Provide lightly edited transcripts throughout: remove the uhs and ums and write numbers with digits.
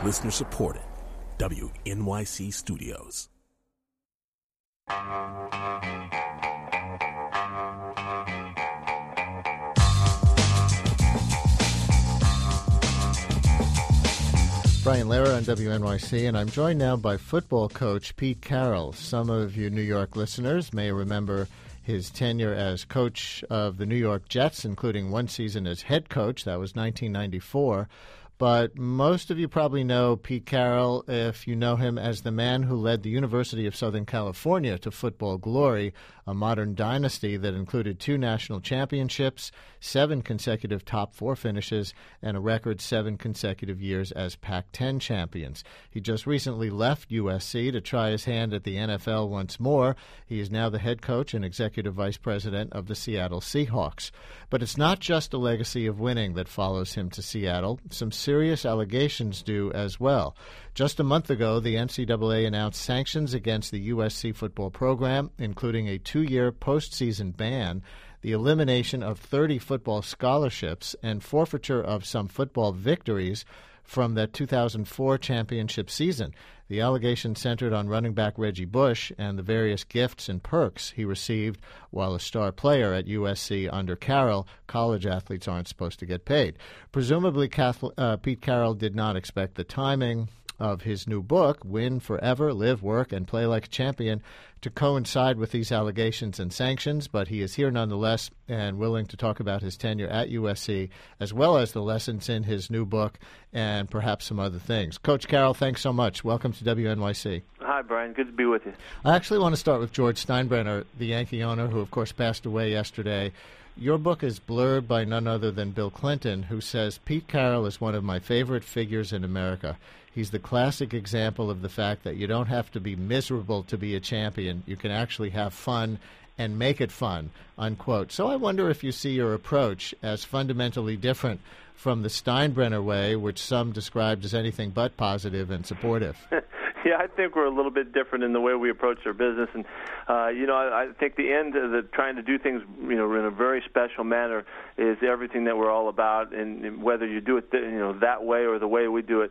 Listener supported. WNYC Studios. Brian Lehrer on WNYC, and I'm joined now by football coach Pete Carroll. Some of you New York listeners may remember his tenure as coach of the New York Jets, including one season as head coach. That was 1994. But most of you probably know Pete Carroll if you know him as the man who led the University of Southern California to football glory, a modern dynasty that included 2 national championships, 7 consecutive top 4 finishes, and a record 7 consecutive years as Pac-10 champions. He just recently left USC to try his hand at the NFL once more. He is now the head coach and executive vice president of the Seattle Seahawks. But it's not just a legacy of winning that follows him to Seattle. Some serious allegations do as well. Just a month ago, the NCAA announced sanctions against the USC football program, including a 2-year postseason ban, the elimination of 30 football scholarships, and forfeiture of some football victories from the 2004 championship season. The allegation centered on running back Reggie Bush and the various gifts and perks he received while a star player at USC under Carroll. College athletes aren't supposed to get paid. Presumably, Pete Carroll did not expect the timing of his new book, Win Forever, Live, Work, and Play Like a Champion, to coincide with these allegations and sanctions, but he is here nonetheless and willing to talk about his tenure at USC, as well as the lessons in his new book and perhaps some other things. Coach Carroll, thanks so much. Welcome to WNYC. Hi, Brian. Good to be with you. I actually want to start with George Steinbrenner, the Yankee owner, who, of course, passed away yesterday. Your book is blurred by none other than Bill Clinton, who says, Pete Carroll is one of my favorite figures in America. He's the classic example of the fact that you don't have to be miserable to be a champion. You can actually have fun and make it fun, unquote. So I wonder if you see your approach as fundamentally different from the Steinbrenner way, which some described as anything but positive and supportive. Yeah, I think we're a little bit different in the way we approach our business, and I think the end of the trying to do things, in a very special manner is everything that we're all about, and whether you do it, that way or the way we do it.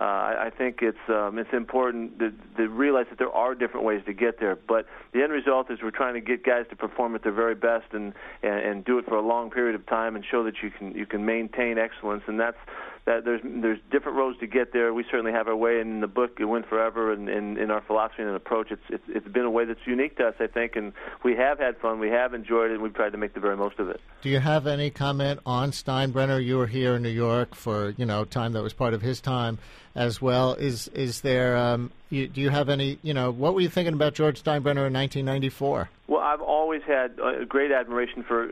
I think it's important to realize that there are different ways to get there, but the end result is we're trying to get guys to perform at their very best and do it for a long period of time and show that you can maintain excellence, and that there's different roads to get there. We certainly have our way, and in the book, Win Forever, and in our philosophy and approach, it's been a way that's unique to us, I think, and we have had fun, we have enjoyed it, and we've tried to make the very most of it. Do you have any comment on Steinbrenner? You were here in New York for time that was part of his time as well. Is there do you have any what were you thinking about George Steinbrenner in 1994? Well, I've always had a great admiration for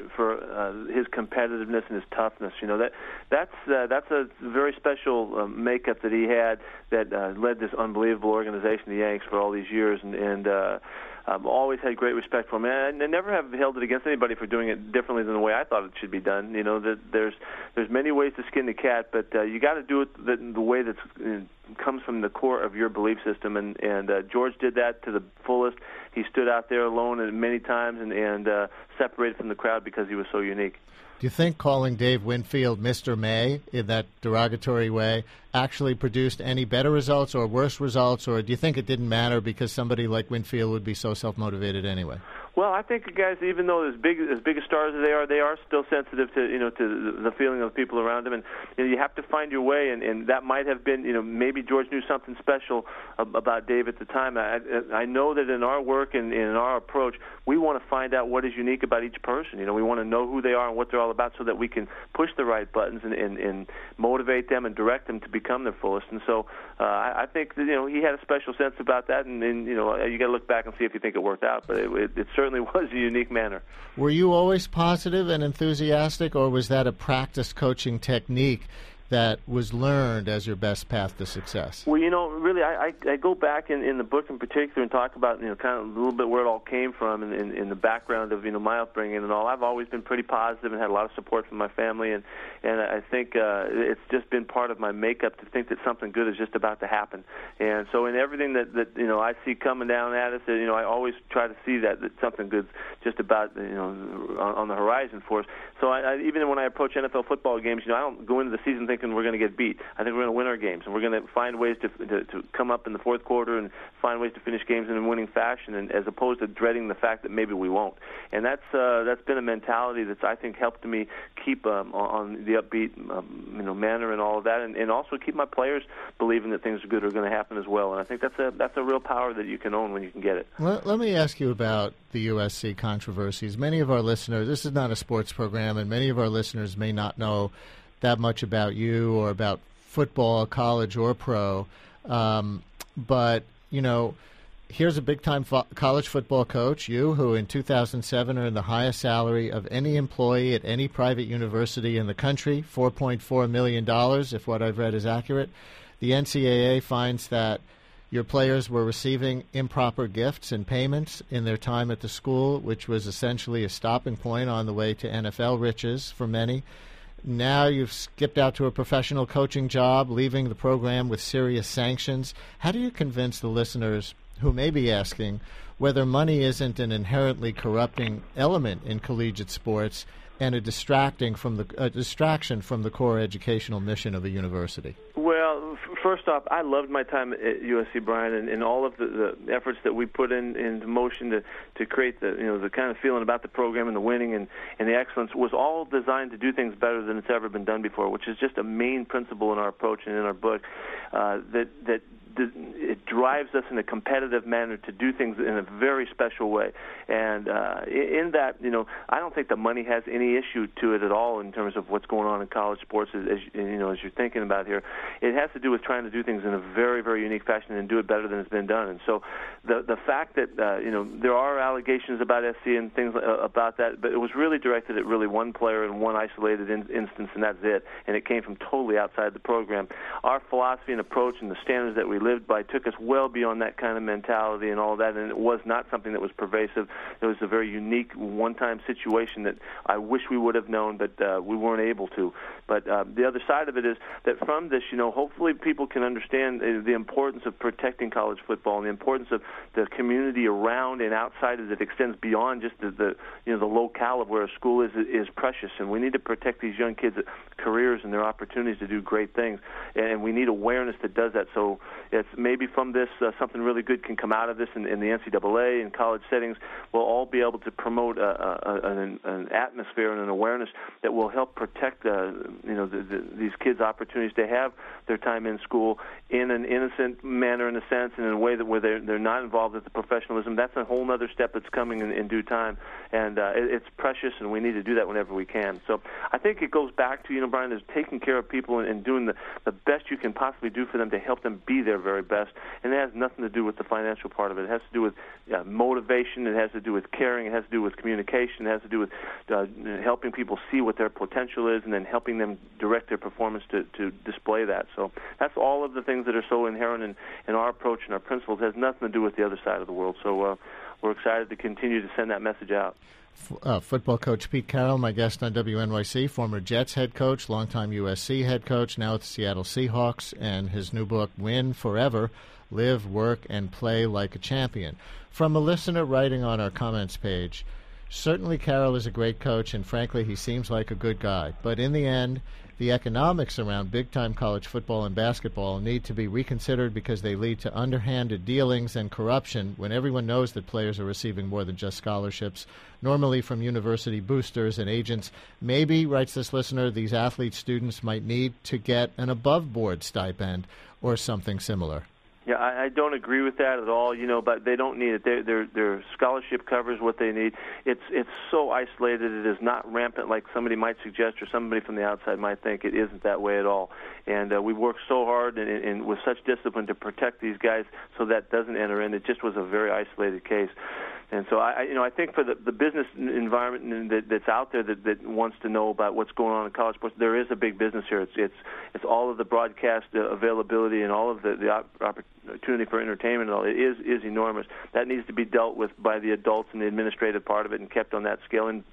his competitiveness and his toughness. That's a very special makeup that he had that led this unbelievable organization, the Yanks, for all these years, and I've always had great respect for him, and I never have held it against anybody for doing it differently than the way I thought it should be done. That there's many ways to skin the cat, but you got to do it the way that comes from the core of your belief system, and George did that to the fullest. He stood out there alone and many times and separated from the crowd because he was so unique. Do you think calling Dave Winfield Mr. May in that derogatory way actually produced any better results or worse results, or do you think it didn't matter because somebody like Winfield would be so self-motivated anyway? Well, I think guys, even though as big as stars as they are still sensitive to the feeling of the people around them, and you have to find your way, and that might have been maybe George knew something special about Dave at the time. I know that in our work and in our approach, we want to find out what is unique about each person. We want to know who they are and what they're all about, so that we can push the right buttons and motivate them and direct them to become their fullest. And so I think that, he had a special sense about that, and you got to look back and see if you think it worked out. But it certainly was a unique manner. Were you always positive and enthusiastic, or was that a practiced coaching technique that was learned as your best path to success? Well, really, I go back in the book in particular and talk about, kind of a little bit where it all came from and in the background of, my upbringing and all. I've always been pretty positive and had a lot of support from my family, and I think it's just been part of my makeup to think that something good is just about to happen. And so in everything that I see coming down at us, I always try to see that something good's just about, on the horizon for us. So I even when I approach NFL football games, I don't go into the season thinking, thinking we're going to get beat. I think we're going to win our games, and we're going to find ways to come up in the fourth quarter and find ways to finish games in a winning fashion, and as opposed to dreading the fact that maybe we won't. And that's been a mentality that's, I think, helped me keep on the upbeat manner and all of that, and also keep my players believing that things are good are going to happen as well. And I think that's a real power that you can own when you can get it. Let me ask you about the USC controversies. Many of our listeners, this is not a sports program, and many of our listeners may not know that much about you or about football, college or pro. But, here's a big-time college football coach, you, who in 2007 earned the highest salary of any employee at any private university in the country, $4.4 million, if what I've read is accurate. The NCAA finds that your players were receiving improper gifts and payments in their time at the school, which was essentially a stopping point on the way to NFL riches for many. Now you've skipped out to a professional coaching job, leaving the program with serious sanctions. How do you convince the listeners who may be asking whether money isn't an inherently corrupting element in collegiate sports and a distraction from the core educational mission of a university? Well, first off, I loved my time at USC, Brian, and all of the efforts that we put into motion to create the kind of feeling about the program and the winning and the excellence was all designed to do things better than it's ever been done before, which is just a main principle in our approach and in our book that it drives us in a competitive manner to do things in a very special way. And in that, I don't think the money has any issue to it at all in terms of what's going on in college sports, as you're thinking about here. It has to do with trying to do things in a very, very unique fashion and do it better than it's been done. And so the fact that, there are allegations about SC and things about that, but it was really directed at really one player in one isolated instance, and that's it. And it came from totally outside the program. Our philosophy and approach and the standards that we lived by took us well beyond that kind of mentality and all that, and it was not something that was pervasive. It was a very unique one-time situation that I wish we would have known, but we weren't able to. But the other side of it is that from this, hopefully people can understand the importance of protecting college football and the importance of the community around and outside as it extends beyond just the locale of where a school is precious, and we need to protect these young kids' careers and their opportunities to do great things, and we need awareness that does that. So it's maybe from this something really good can come out of this in the NCAA and college settings. We'll all be able to promote an atmosphere and an awareness that will help protect these kids' opportunities to have their time in school in an innocent manner, in a sense, and in a way that where they're not involved with the professionalism. That's a whole other step that's coming in due time, and it's precious, and we need to do that whenever we can. So I think it goes back to, Brian, is taking care of people and doing the best you can possibly do for them to help them be their very best, and it has nothing to do with the financial part of it. It has to do with motivation. It has to do with caring. It has to do with communication. It has to do with helping people see what their potential is and then helping them direct their performance to display that. So that's all of the things that are so inherent in our approach and our principles. It has nothing to do with the other side of the world. So we're excited to continue to send that message out. Football coach Pete Carroll, my guest on WNYC, former Jets head coach, longtime USC head coach, now with the Seattle Seahawks, and his new book, Win Forever, Live, Work, and Play Like a Champion. From a listener writing on our comments page, certainly Carroll is a great coach, and frankly, he seems like a good guy. But in the end, the economics around big-time college football and basketball need to be reconsidered because they lead to underhanded dealings and corruption when everyone knows that players are receiving more than just scholarships, normally from university boosters and agents. Maybe, writes this listener, these athlete students might need to get an above-board stipend or something similar. Yeah, I don't agree with that at all, but they don't need it. Their scholarship covers what they need. It's so isolated. It is not rampant like somebody might suggest or somebody from the outside might think. It isn't that way at all. And we worked so hard and with such discipline to protect these guys so that doesn't enter in. It just was a very isolated case. And so I think for the business environment that's out there that wants to know about what's going on in college sports, there is a big business here. It's all of the broadcast availability and all of the opportunity for entertainment and all. It is enormous. That needs to be dealt with by the adults and the administrative part of it and kept on that scale. And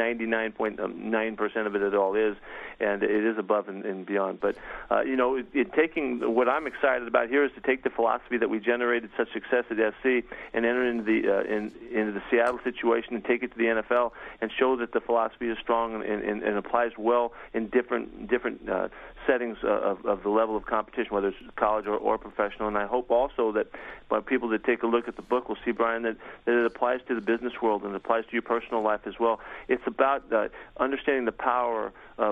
99.9% of it all is, and it is above and beyond. But taking what I'm excited about here is to take the philosophy that we generated such success at SC and enter into into the Seattle situation and take it to the NFL and show that the philosophy is strong and applies well in different settings of the level of competition, whether it's college or professional. And I hope also that by people that take a look at the book will see, Brian, that it applies to the business world and it applies to your personal life as well. It's about understanding the power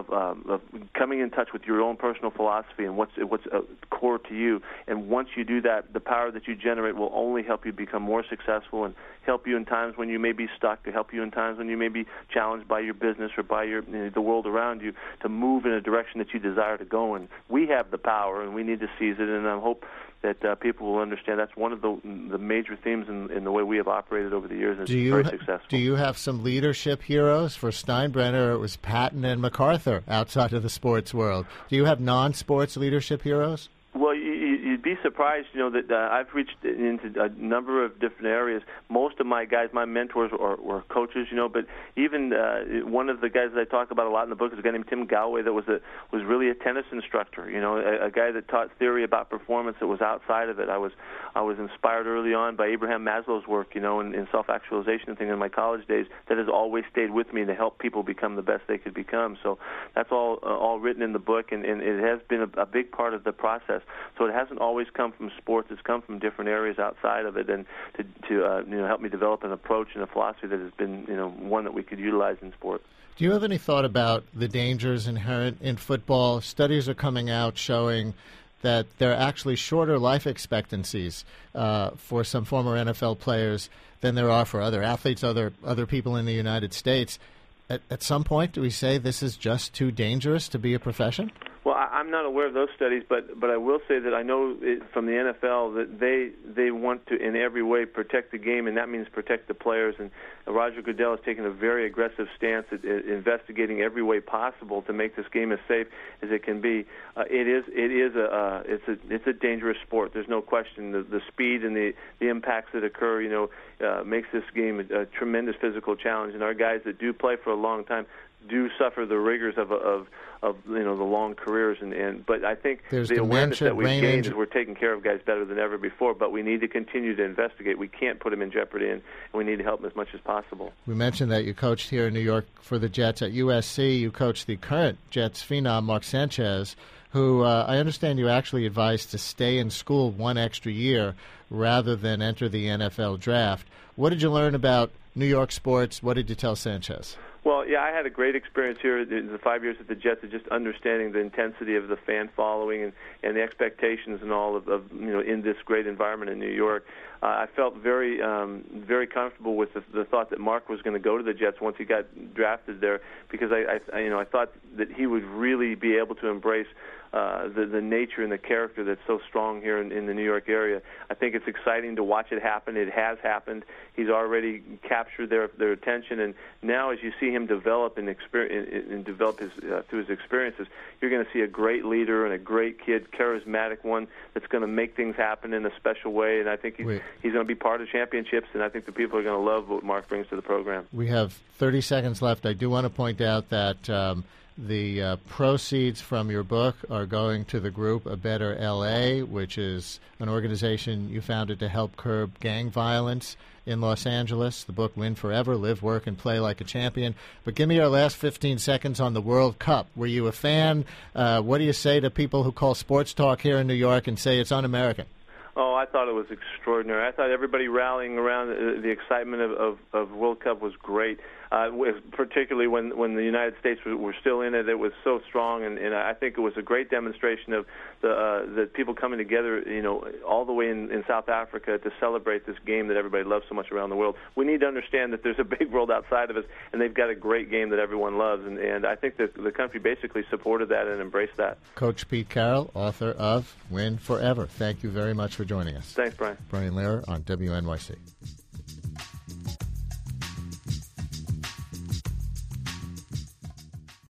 of coming in touch with your own personal philosophy and what's core to you. And once you do that, the power that you generate will only help you become more successful and help you in times when you may be stuck, to help you in times when you may be challenged by your business or by the world around you, to move in a direction that you desire to go in. We have the power, and we need to seize it, and I hope that people will understand that's one of the major themes in the way we have operated over the years, and it's very successful. Do you have some leadership heroes? For Steinbrenner, it was Patton and MacArthur outside of the sports world. Do you have non-sports leadership heroes? Well, you'd be surprised, that I've reached into a number of different areas. Most of my guys, my mentors, were coaches, but even one of the guys that I talk about a lot in the book is a guy named Tim Galway that was really a tennis instructor, a guy that taught theory about performance that was outside of it. I was inspired early on by Abraham Maslow's work, in self-actualization and things in my college days that has always stayed with me to help people become the best they could become. So that's all written in the book, and it has been a big part of the process. So it hasn't always come from sports; it's come from different areas outside of it, and to help me develop an approach and a philosophy that has been one that we could utilize in sport. Do you have any thought about the dangers inherent in football? Studies are coming out showing that there are actually shorter life expectancies for some former NFL players than there are for other athletes, other people in the United States. At some point, do we say this is just too dangerous to be a profession? Well, I'm not aware of those studies, but I will say that I know from the NFL that they want to in every way protect the game, and that means protect the players. And Roger Goodell has taken a very aggressive stance at investigating every way possible to make this game as safe as it can be. It's a dangerous sport. There's no question. The speed and the impacts that occur, makes this game a tremendous physical challenge. And our guys that do play for a long time do suffer the rigors of the long careers, but I think the awareness that we've gained is we're taking care of guys better than ever before. But we need to continue to investigate. We can't put them in jeopardy, and we need to help them as much as possible. We mentioned that you coached here in New York for the Jets at USC. You coached the current Jets phenom Mark Sanchez, who I understand you actually advised to stay in school one extra year rather than enter the NFL draft. What did you learn about New York sports? What did you tell Sanchez? Well, yeah, I had a great experience here in the 5 years at the Jets of just understanding the intensity of the fan following and the expectations and all of in this great environment in New York. I felt very comfortable with the thought that Mark was going to go to the Jets once he got drafted there, because I thought that he would really be able to embrace the nature and the character that's so strong here in the New York area. I think it's exciting to watch it happen. It has happened. He's already captured their attention, and now as you see him develop and develop through his experiences, you're going to see a great leader and a great kid, charismatic one that's going to make things happen in a special way. And I think he's going to be part of championships, and I think the people are going to love what Mark brings to the program. We have 30 seconds left. I do want to point out that the proceeds from your book are going to the group A Better L.A., which is an organization you founded to help curb gang violence in Los Angeles. The book, Win Forever, Live, Work, and Play Like a Champion. But give me your last 15 seconds on the World Cup. Were you a fan? What do you say to people who call sports talk here in New York and say it's un-American? Oh, I thought it was extraordinary. I thought everybody rallying around the excitement of World Cup was great. Particularly when the United States were still in it, it was so strong, and I think it was a great demonstration of the people coming together, all the way in South Africa to celebrate this game that everybody loves so much around the world. We need to understand that there's a big world outside of us, and they've got a great game that everyone loves, and I think that the country basically supported that and embraced that. Coach Pete Carroll, author of Win Forever. Thank you very much for joining us. Thanks, Brian. Brian Lehrer on WNYC.